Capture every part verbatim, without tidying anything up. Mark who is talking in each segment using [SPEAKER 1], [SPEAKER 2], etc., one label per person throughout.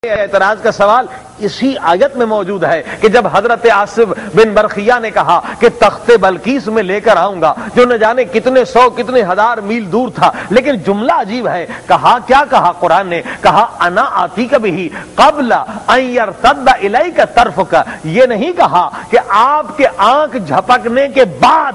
[SPEAKER 1] اعتراض کا سوال اسی آیت میں موجود ہے کہ جب حضرت آصف بن برخیہ نے کہا کہ تخت بلقیس میں لے کر آؤں گا جو نہ جانے کتنے سو کتنے ہزار میل دور تھا، لیکن جملہ عجیب ہے، کہا کیا کہا قرآن نے؟ کہا انا آتی کبھی قبل ان یرتد الیک طرفک، یہ نہیں کہا کہ آپ کے آنکھ جھپکنے کے بعد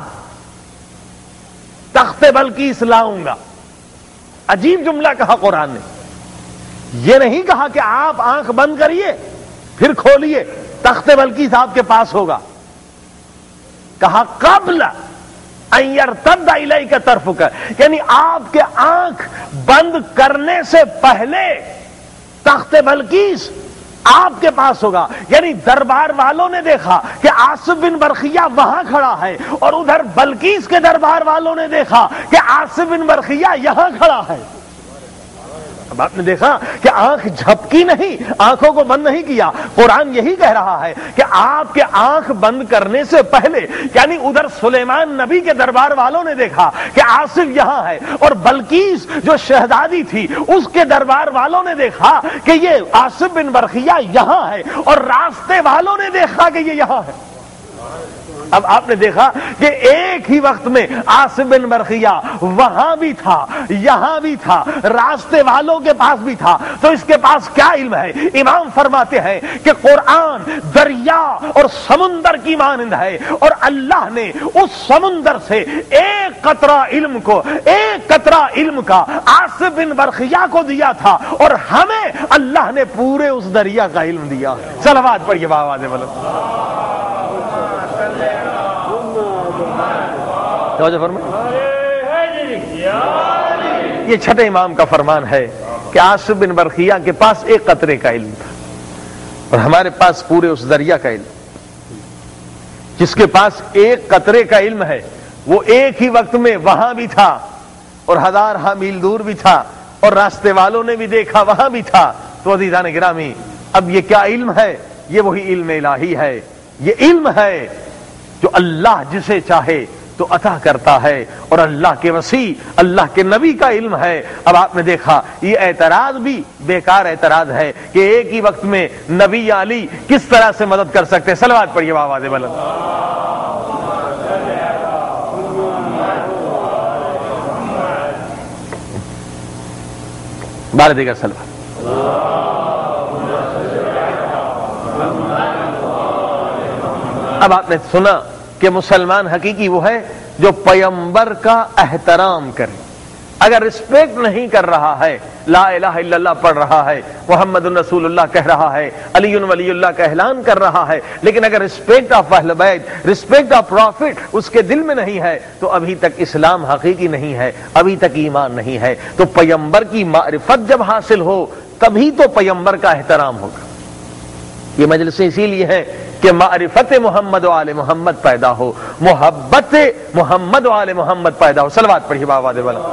[SPEAKER 1] تخت بلقیس لاؤں گا۔ عجیب جملہ کہا قرآن نے، یہ نہیں کہا کہ آپ آنکھ بند کریے پھر کھولیے تخت بلقیس آپ کے پاس ہوگا، کہا قبل ان یرتد الیک طرفک، یعنی آپ کے آنکھ بند کرنے سے پہلے تخت بلقیس آپ کے پاس ہوگا۔ یعنی دربار والوں نے دیکھا کہ آصف بن برخیہ وہاں کھڑا ہے، اور ادھر بلقیس کے دربار والوں نے دیکھا کہ آصف بن برخیہ یہاں کھڑا ہے۔ اب آپ نے دیکھا کہ آنکھ جھپکی نہیں، آنکھوں کو بند نہیں کیا۔ قرآن یہی کہہ رہا ہے کہ آپ کے آنکھ بند کرنے سے پہلے، یعنی ادھر سلیمان نبی کے دربار والوں نے دیکھا کہ آصف یہاں ہے، اور بلقیس جو شہزادی تھی اس کے دربار والوں نے دیکھا کہ یہ آصف بن برخیہ یہاں ہے، اور راستے والوں نے دیکھا کہ یہ یہاں ہے۔ اب آپ نے دیکھا کہ ایک ہی وقت میں آصف بن برخیہ وہاں بھی تھا، یہاں بھی تھا، راستے والوں کے پاس بھی تھا، تو اس کے پاس کیا علم ہے؟ امام فرماتے ہیں کہ قرآن دریا اور سمندر کی مانند ہے، اور اللہ نے اس سمندر سے ایک قطرہ علم کو ایک قطرہ علم کا آصف بن برخیہ کو دیا تھا، اور ہمیں اللہ نے پورے اس دریا کا علم دیا۔ صلوات پڑھیے بابا دے بولو۔ یہ چھٹے امام کا فرمان ہے کہ آصف بن برخیہ کے پاس ایک قطرے کا علم تھا، اور ہمارے پاس پورے اس دریا کا علم۔ جس کے پاس ایک قطرے کا علم ہے وہ ایک ہی وقت میں وہاں بھی تھا اور ہزار ہاں میل دور بھی تھا، اور راستے والوں نے بھی دیکھا وہاں بھی تھا۔ تو عزیزان گرامی، اب یہ کیا علم ہے؟ یہ وہی علم الہی ہے، یہ علم ہے جو اللہ جسے چاہے تو عطا کرتا ہے، اور اللہ کے وسیع اللہ کے نبی کا علم ہے۔ اب آپ نے دیکھا یہ اعتراض بھی بیکار اعتراض ہے کہ ایک ہی وقت میں نبی یا علی کس طرح سے مدد کر سکتے ہیں۔ صلوات پڑھیے آواز بلند۔ بارہ دیگر صلوات۔ اب آپ نے سنا کہ مسلمان حقیقی وہ ہے جو پیغمبر کا احترام کرے۔ اگر رسپیکٹ نہیں کر رہا ہے، لا الہ الا اللہ پڑھ رہا ہے، محمد رسول اللہ کہہ رہا ہے، علی ولی اللہ کا اعلان کر رہا ہے، لیکن اگر رسپیکٹ آف اہل بیت، رسپیکٹ آف پروفٹ اس کے دل میں نہیں ہے، تو ابھی تک اسلام حقیقی نہیں ہے، ابھی تک ایمان نہیں ہے۔ تو پیغمبر کی معرفت جب حاصل ہو تبھی تو پیغمبر کا احترام ہوگا۔ یہ مجلسیں اسی لیے ہیں کہ معرفت محمد و آل محمد پیدا ہو، محبت محمد و آل محمد پیدا ہو۔ صلوات پڑھیے بابا دے والا۔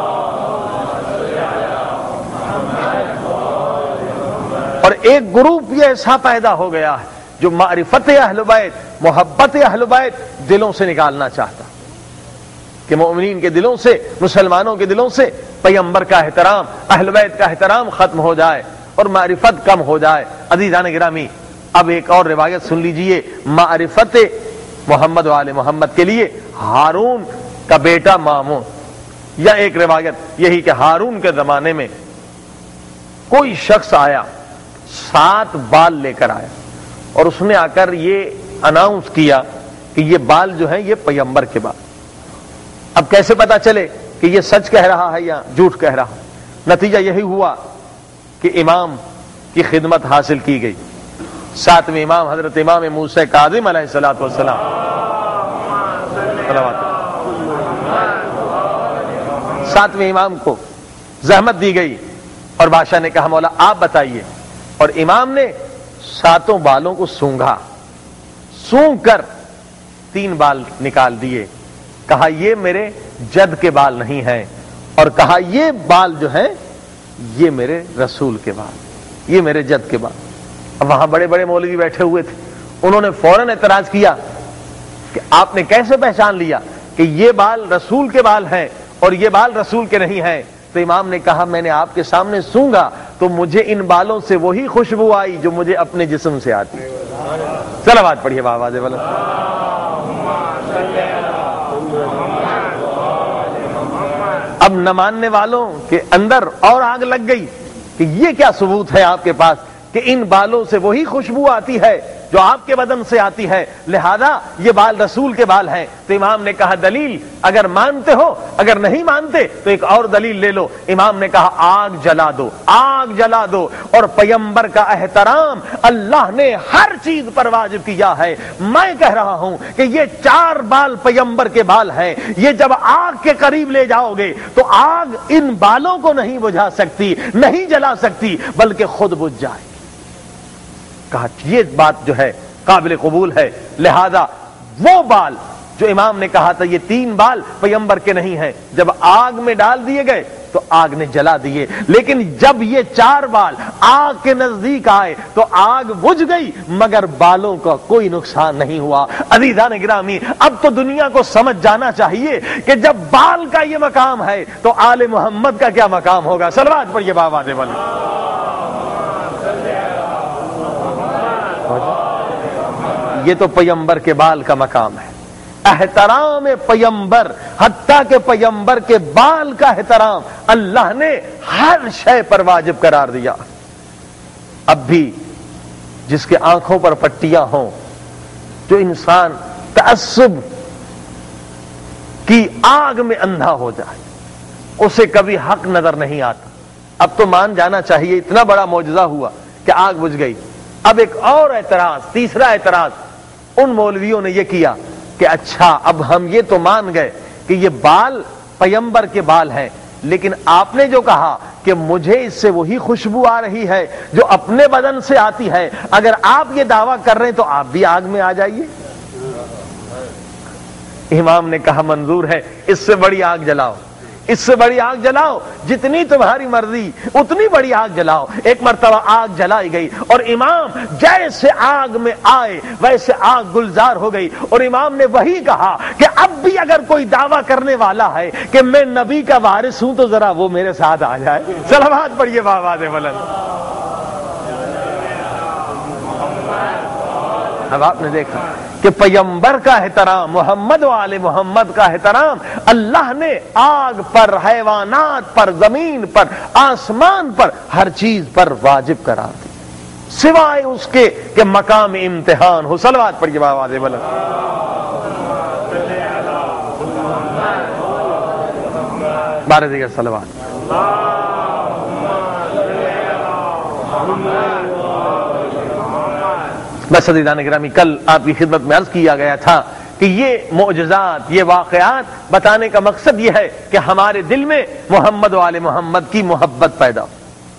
[SPEAKER 1] اور ایک گروپ یہ ایسا پیدا ہو گیا ہے جو معرفت اہل بیت، محبت اہل بیت دلوں سے نکالنا چاہتا، کہ مومنین کے دلوں سے، مسلمانوں کے دلوں سے پیغمبر کا احترام، اہل بیت کا احترام ختم ہو جائے اور معرفت کم ہو جائے۔ عزیزان گرامی، اب ایک اور روایت سن لیجئے معرفت محمد و آل محمد کے لیے ہارون کا بیٹا مامون، یا ایک روایت یہی کہ ہارون کے زمانے میں کوئی شخص آیا، سات بال لے کر آیا، اور اس نے آ کر یہ اناؤنس کیا کہ یہ بال جو ہیں یہ پیغمبر کے بال۔ اب کیسے پتا چلے کہ یہ سچ کہہ رہا ہے یا جھوٹ کہہ رہا؟ نتیجہ یہی ہوا کہ امام کی خدمت حاصل کی گئی۔ ساتویں امام حضرت امام موسیٰ کاظم علیہ الصلوۃ والسلام، ساتویں امام کو زحمت دی گئی، اور بادشاہ نے کہا مولا آپ بتائیے، اور امام نے ساتوں بالوں کو سونگھا، سونگ کر تین بال نکال دیے، کہا یہ میرے جد کے بال نہیں ہیں، اور کہا یہ بال جو ہیں یہ میرے رسول کے بال، یہ میرے جد کے بال۔ اب وہاں بڑے بڑے مولوی بیٹھے ہوئے تھے، انہوں نے فوراً اعتراض کیا کہ آپ نے کیسے پہچان لیا کہ یہ بال رسول کے بال ہیں اور یہ بال رسول کے نہیں ہیں؟ تو امام نے کہا میں نے آپ کے سامنے سونگا تو مجھے ان بالوں سے وہی خوشبو آئی جو مجھے اپنے جسم سے آتی. صلوات پڑھیے آواز بلند. اب نہ ماننے والوں کے اندر اور آگ لگ گئی کہ یہ کیا ثبوت ہے آپ کے پاس کہ ان بالوں سے وہی خوشبو آتی ہے جو آپ کے بدن سے آتی ہے, لہذا یہ بال رسول کے بال ہیں. تو امام نے کہا دلیل اگر مانتے ہو, اگر نہیں مانتے تو ایک اور دلیل لے لو. امام نے کہا آگ جلا دو, آگ جلا دو. اور پیغمبر کا احترام اللہ نے ہر چیز پر واجب کیا ہے. میں کہہ رہا ہوں کہ یہ چار بال پیغمبر کے بال ہیں, یہ جب آگ کے قریب لے جاؤ گے تو آگ ان بالوں کو نہیں بجھا سکتی, نہیں جلا سکتی, بلکہ خود بجھ جائے. کہا یہ بات جو ہے قابل قبول ہے, لہذا وہ بال جو امام نے کہا تھا یہ تین بال پیغمبر کے نہیں ہیں, جب آگ میں ڈال دیے گئے تو آگ نے جلا دیے. لیکن جب یہ چار بال آگ کے نزدیک آئے تو آگ بجھ گئی مگر بالوں کا کوئی نقصان نہیں ہوا. عزیزان گرامی, اب تو دنیا کو سمجھ جانا چاہیے کہ جب بال کا یہ مقام ہے تو آل محمد کا کیا مقام ہوگا. صلوات پڑھیے بابا دے والے. یہ تو پیغمبر کے بال کا مقام ہے, احترام پیغمبر, حتیٰ کہ پیغمبر کے بال کا احترام اللہ نے ہر شے پر واجب قرار دیا. اب بھی جس کے آنکھوں پر پٹیاں ہوں, جو انسان تعصب کی آگ میں اندھا ہو جائے, اسے کبھی حق نظر نہیں آتا. اب تو مان جانا چاہیے اتنا بڑا معجزہ ہوا کہ آگ بجھ گئی. اب ایک اور اعتراض, تیسرا اعتراض ان مولویوں نے یہ کیا کہ اچھا اب ہم یہ تو مان گئے کہ یہ بال پیغمبر کے بال ہیں, لیکن آپ نے جو کہا کہ مجھے اس سے وہی خوشبو آ رہی ہے جو اپنے بدن سے آتی ہے, اگر آپ یہ دعویٰ کر رہے ہیں تو آپ بھی آگ میں آ جائیے. امام نے کہا منظور ہے, اس سے بڑی آگ جلاؤ, اس سے بڑی آگ جلاؤ, جتنی تمہاری مرضی اتنی بڑی آگ جلاؤ. ایک مرتبہ آگ جلائی گئی اور امام جیسے آگ میں آئے ویسے آگ گلزار ہو گئی. اور امام نے وہی کہا کہ اب بھی اگر کوئی دعویٰ کرنے والا ہے کہ میں نبی کا وارث ہوں تو ذرا وہ میرے ساتھ آ جائے. صلوات پڑھیے بابا دے بلند. اب آپ نے دیکھا کہ پیغمبر کا احترام, محمد و آل محمد کا احترام اللہ نے آگ پر, حیوانات پر, زمین پر, آسمان پر, ہر چیز پر واجب قرار دی, سوائے اس کے کہ مقام امتحان ہو. صلوات پڑھیے بابا دے بلند. بارہ دیگر صلوات. بس عزیزان گرامی, کل آپ کی خدمت میں عرض کیا گیا تھا کہ یہ معجزات, یہ واقعات بتانے کا مقصد یہ ہے کہ ہمارے دل میں محمد و آل محمد کی محبت پیدا ہو.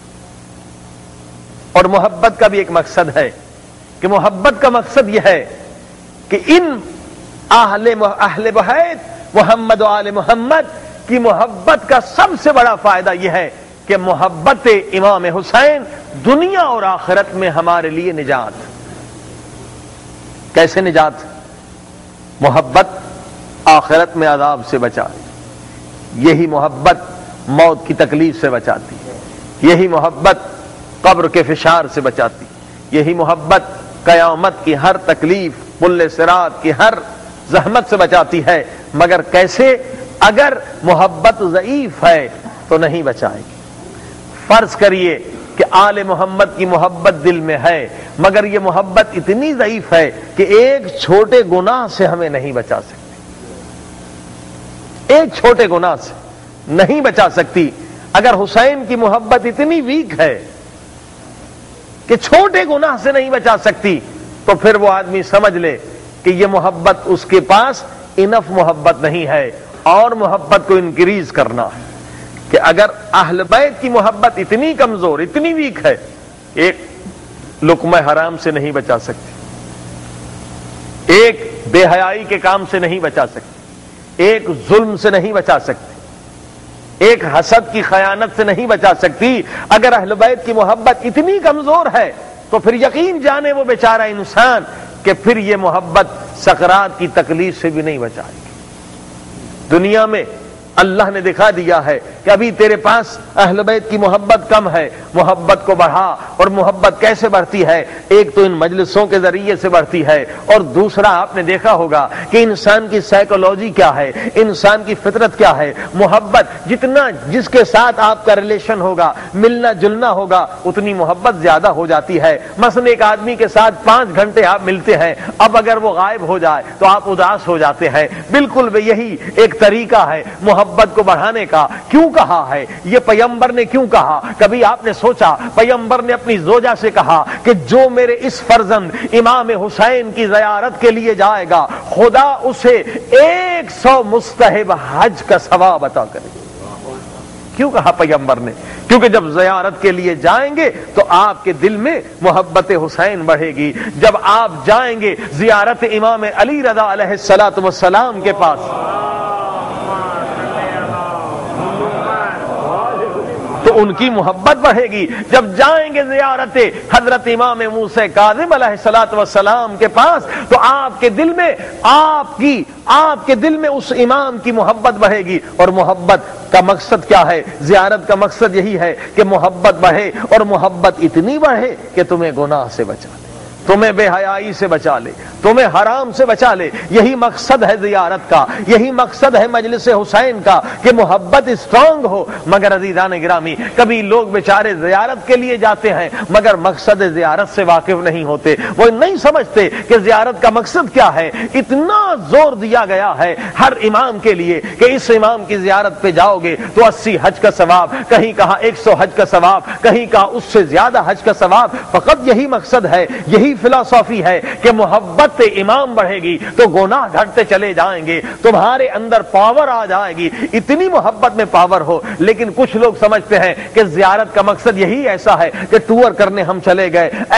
[SPEAKER 1] اور محبت کا بھی ایک مقصد ہے کہ محبت کا مقصد یہ ہے کہ ان اہل اہل بیت محمد و آل محمد کی محبت کا سب سے بڑا فائدہ یہ ہے کہ محبت امام حسین دنیا اور آخرت میں ہمارے لیے نجات. کیسے نجات؟ محبت آخرت میں عذاب سے بچائے, یہی محبت موت کی تکلیف سے بچاتی, یہی محبت قبر کے فشار سے بچاتی, یہی محبت قیامت کی ہر تکلیف, پل صراط کی ہر زحمت سے بچاتی ہے. مگر کیسے؟ اگر محبت ضعیف ہے تو نہیں بچائے گی. فرض کریے کہ آل محمد کی محبت دل میں ہے مگر یہ محبت اتنی ضعیف ہے کہ ایک چھوٹے گناہ سے ہمیں نہیں بچا سکتی, ایک چھوٹے گناہ سے نہیں بچا سکتی. اگر حسین کی محبت اتنی ویک ہے کہ چھوٹے گناہ سے نہیں بچا سکتی تو پھر وہ آدمی سمجھ لے کہ یہ محبت اس کے پاس انف محبت نہیں ہے, اور محبت کو انکریز کرنا ہے. کہ اگر اہل بیت کی محبت اتنی کمزور, اتنی ویک ہے, ایک لقمہ حرام سے نہیں بچا سکتی, ایک بے حیائی کے کام سے نہیں بچا سکتی, ایک ظلم سے نہیں بچا سکتی, ایک حسد کی خیانت سے نہیں بچا سکتی. اگر اہل بیت کی محبت اتنی کمزور ہے تو پھر یقین جانے وہ بیچارہ انسان کہ پھر یہ محبت سکرات کی تکلیف سے بھی نہیں بچائے گی. دنیا میں اللہ نے دکھا دیا ہے کہ ابھی تیرے پاس اہل بیت کی محبت کم ہے، محبت کو بڑھا۔ اور محبت کیسے بڑھتی ہے؟ ایک تو ان مجلسوں کے ذریعے سے بڑھتی ہے، اور دوسرا آپ نے دیکھا ہوگا کہ انسان کی سائیکولوجی کیا ہے، انسان کی فطرت کیا ہے۔ محبت جتنا جس کے ساتھ آپ کا ریلیشن ہوگا، ملنا جلنا ہوگا، اتنی محبت زیادہ ہو جاتی ہے۔ مثلا ایک آدمی کے ساتھ پانچ گھنٹے آپ ملتے ہیں، اب اگر وہ غائب ہو جائے تو آپ اداس ہو جاتے ہیں۔ بالکل یہی ایک طریقہ ہے محبت کو بڑھانے کا۔ کیوں کہا ہے یہ؟ پیغمبر نے کیوں کہا؟ کبھی آپ نے سوچا پیغمبر نے اپنی زوجہ سے کہا کہ جو میرے اس فرزند امام حسین کی زیارت کے لیے جائے گا، خدا اسے ایک سو مستحب حج کا ثواب عطا کرے گا؟ کیوں کہا پیغمبر نے؟ کیونکہ جب زیارت کے لیے جائیں گے تو آپ کے دل میں محبت حسین بڑھے گی۔ جب آپ جائیں گے زیارت امام علی رضا علیہ الصلوۃ والسلام کے پاس، تو ان کی محبت بڑھے گی۔ جب جائیں گے زیارت حضرت امام موسیٰ کاظم علیہ الصلوۃ والسلام کے پاس، تو آپ کے دل میں آپ کی آپ کے دل میں اس امام کی محبت بڑھے گی۔ اور محبت کا مقصد کیا ہے؟ زیارت کا مقصد یہی ہے کہ محبت بڑھے، اور محبت اتنی بڑھے کہ تمہیں گناہ سے بچا لے، تمہیں بے حیائی سے بچا لے، تمہیں حرام سے بچا لے۔ یہی مقصد ہے زیارت کا، یہی مقصد ہے مجلس حسین کا کہ محبت اسٹرانگ ہو۔ مگر عزیزان گرامی، کبھی لوگ بیچارے زیارت کے لیے جاتے ہیں مگر مقصد زیارت سے واقف نہیں ہوتے، وہ نہیں سمجھتے کہ زیارت کا مقصد کیا ہے۔ اتنا زور دیا گیا ہے ہر امام کے لیے کہ اس امام کی زیارت پہ جاؤ گے تو اسی حج کا ثواب، کہیں کہا ایک سو حج کا ثواب، کہیں کہا اس سے زیادہ حج کا ثواب۔ فقط یہی مقصد ہے، یہی فلسفی ہے کہ محبت امام بڑھے گی تو گناہ گھٹتے چلے جائیں گے، تمہارے اندر پاور آ جائے گی، اتنی محبت میں پاور ہو۔ لیکن کچھ لوگ سمجھتے ہیں کہ زیارت کا مقصد یہی ایسا ہے کہ ٹور کرنے ہم چلے گئے۔